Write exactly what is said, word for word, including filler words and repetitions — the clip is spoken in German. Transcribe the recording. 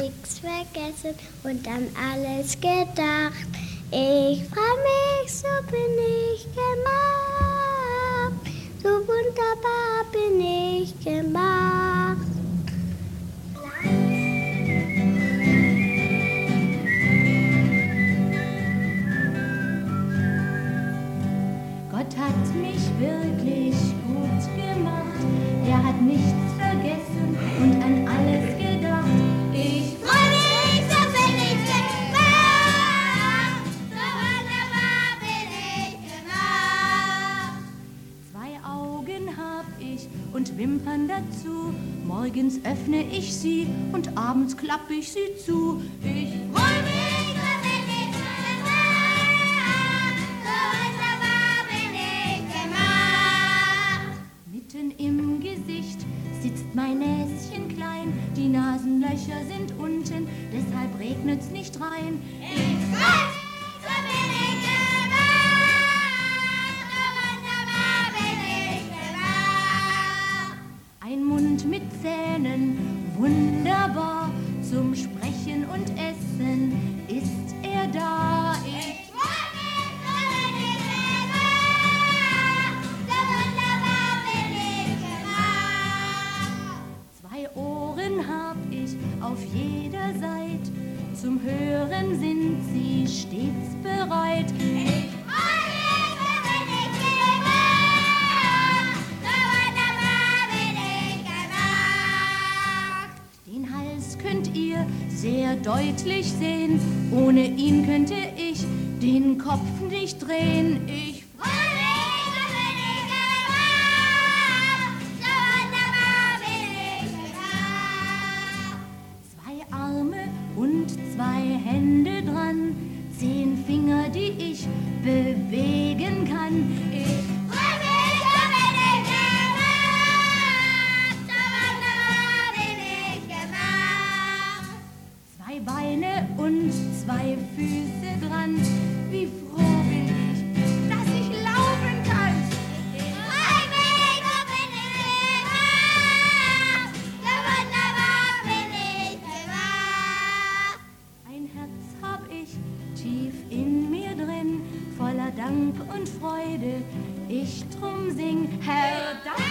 nichts vergessen und an alles gedacht. Ich freu mich, so bin ich gemacht, so wunderbar bin ich gemacht. Gott hat mich wirklich gut gemacht, er hat nichts vergessen und an alles gedacht. Ich freu mich, so bin ich gemacht, so wunderbar bin ich gemacht. Zwei Augen hab ich und Wimpern dazu, morgens öffne ich sie und abends klapp ich sie zu. Ich freu mich, so bin ich gemacht, so wunderbar bin ich gemacht. Mitten im Gesicht sitzt mein Näschen klein, die Nasenlöcher sind unten, deshalb regnet's nicht rein. Ich freu mich, so bin ich gemacht, so wunderbar bin ich gemacht. Ein Mund mit Zähnen, wunderbar, zum Sprechen und Essen ist er da. Ich freu mich, so bin ich gemacht, so wunderbar bin ich gemacht. Zwei Ohren hab ich auf jeder Seite, zum Hören sind sie stets bereit. Ich freu mich, so bin ich gemacht, so wunderbar bin ich gemacht. Den Hals könnt ihr sehr deutlich sehen, ohne ihn könnte ich den Kopf nicht drehen. Ich freu mich, so bin ich gemacht, so wunderbar bin ich gemacht. Zwei Arme und zwei Hände dran, zehn Finger, die ich bewegen kann. Ich freu mich, so bin ich gemacht, so wunderbar bin ich gemacht. Zwei Beine und zwei Füße dran, wie froh bin ich, dass ich laufen kann. Ich freu mich, so bin ich gemacht, so wunderbar bin ich gemacht. Ein Herz hab ich tief in mir drin, voller Dank und Freude, ich drum sing, Herr Dank.